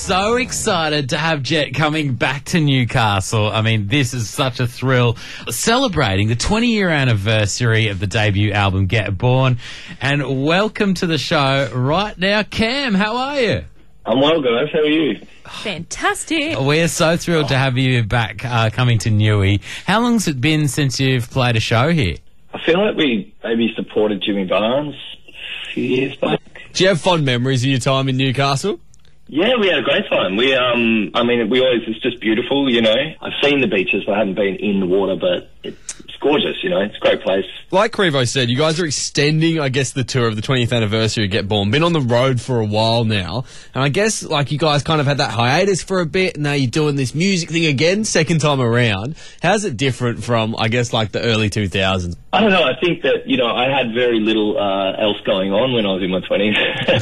so excited to have Jet coming back to Newcastle. I mean, this is such a thrill. Celebrating the 20-year anniversary of the debut album, Get Born. And welcome to the show right now, Cam. How are you? I'm well, guys. How are you? Fantastic. We're so thrilled to have you back coming to Newey. How long's it been since you've played a show here? I feel like we maybe supported Jimmy Barnes a few years back. Do you have fond memories of your time in Newcastle? Yeah, we had a great time. It's just beautiful, you know. I've seen the beaches, but I haven't been in the water, but it's gorgeous, you know. It's a great place. Like Crevo said, you guys are extending, I guess, the tour of the 20th anniversary of Get Born. Been on the road for a while now. And I guess, like, you guys kind of had that hiatus for a bit, and now you're doing this music thing again, second time around. How's it different from, I guess, like the early 2000s? I don't know. I think that, you know, I had very little else going on when I was in my 20s.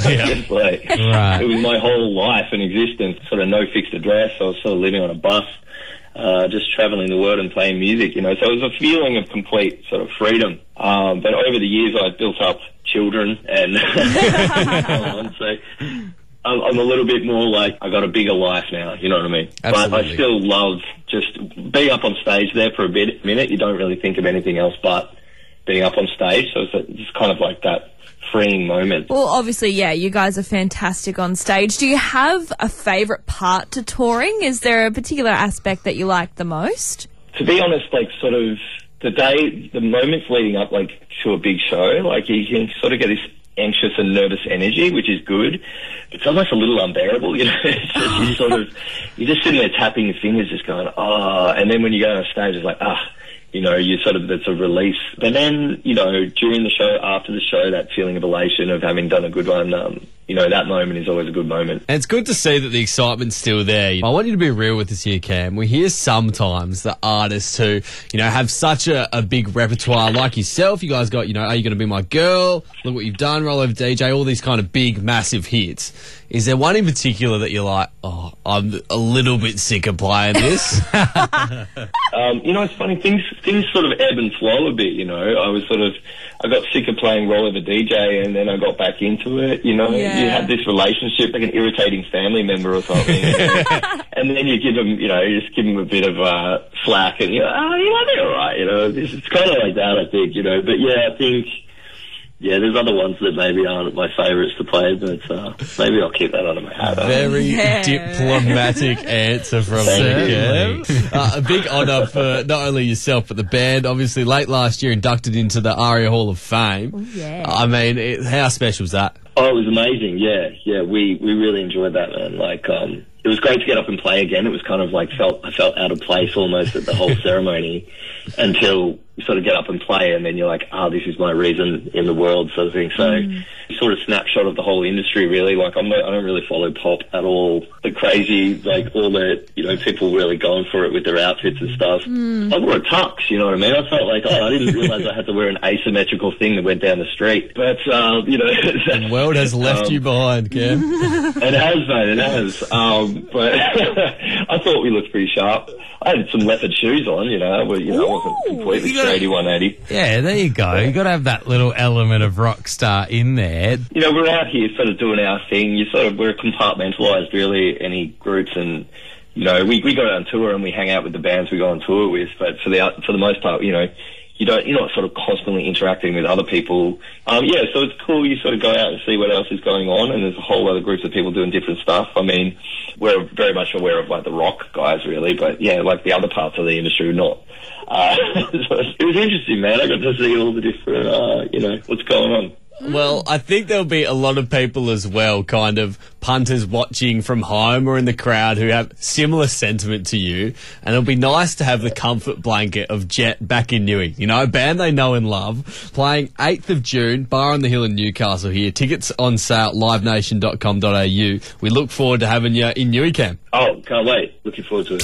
Right. It was my whole life and existence, sort of no fixed address. I was sort of living on a bus, just travelling the world and playing music, you know. So it was a feeling of complete sort of freedom. But over the years, I built up children and so I'm a little bit more like I got a bigger life now, you know what I mean? Absolutely. But I still love just being up on stage there for a minute. You don't really think of anything else but being up on stage. So it's kind of like that freeing moment. Well, obviously, yeah, you guys are fantastic on stage. Do you have a favourite part to touring? Is there a particular aspect that you like the most? To be honest, like sort of the moments leading up like to a big show, like you can sort of get this anxious and nervous energy, which is good. It's almost a little unbearable, you know. It's just, you're just sitting there tapping your fingers, just going, and then when you go on stage, it's like, you know, it's a release. But then, you know, during the show, after the show, that feeling of elation of having done a good one, you know, that moment is always a good moment. And it's good to see that the excitement's still there. I want you to be real with us here, Cam. We hear sometimes the artists who, you know, have such a big repertoire like yourself. You guys got, you know, Are You Gonna Be My Girl? Look What You've Done, Roll Over DJ, all these kind of big, massive hits. Is there one in particular that you're like, I'm a little bit sick of playing this? You know, it's funny, things sort of ebb and flow a bit, you know. I got sick of playing Roll Over DJ and then I got back into it, you know. Yeah. You had this relationship, like an irritating family member or something. And then you give them, you know, you just give them a bit of slack and you're like, you know, they're all right, you know. It's kind of like that, I think, you know. But yeah, I think... Yeah, there's other ones that maybe aren't my favourites to play, but maybe I'll keep that under my hat. Very diplomatic answer from Cam. A big honour for not only yourself, but the band. Obviously, late last year, inducted into the ARIA Hall of Fame. Oh, yeah. I mean, how special was that? Oh, it was amazing, yeah. We really enjoyed that, man. Like, it was great to get up and play again. It was kind of like, I felt out of place almost at the whole ceremony until you sort of get up and play and then you're like, this is my reason in the world sort of thing. So sort of snapshot of the whole industry really. Like I don't really follow pop at all. The crazy, like all the, you know, people really going for it with their outfits and stuff. I wore a tux, you know what I mean? I felt like, I didn't realise I had to wear an asymmetrical thing that went down the street. But, you know. The world has left you behind, Cam. It has, mate, it has. But I thought we looked pretty sharp. I had some leopard shoes on, you know. I wasn't completely straighty 180. Yeah, there you go. You got to have that little element of rock star in there. You know, we're out here sort of doing our thing. We're compartmentalised, really, any groups, and you know, we go on tour and we hang out with the bands we go on tour with. But for the most part, you know, you're not sort of constantly interacting with other people. Yeah, so it's cool. You sort of go out and see what else is going on, and there's a whole other groups of people doing different stuff. I mean, we're very much aware of like the rock guys, really, but yeah, like the other parts of the industry are not. So it was interesting, man. I got to see all the different, you know, what's going on. Well, I think there'll be a lot of people as well, kind of punters watching from home or in the crowd who have similar sentiment to you. And it'll be nice to have the comfort blanket of Jet back in Newey. You know, a band they know and love. Playing 8th of June, Bar on the Hill in Newcastle here. Tickets on sale at livenation.com.au. We look forward to having you in Newey, Cam. Oh, can't wait. Looking forward to it.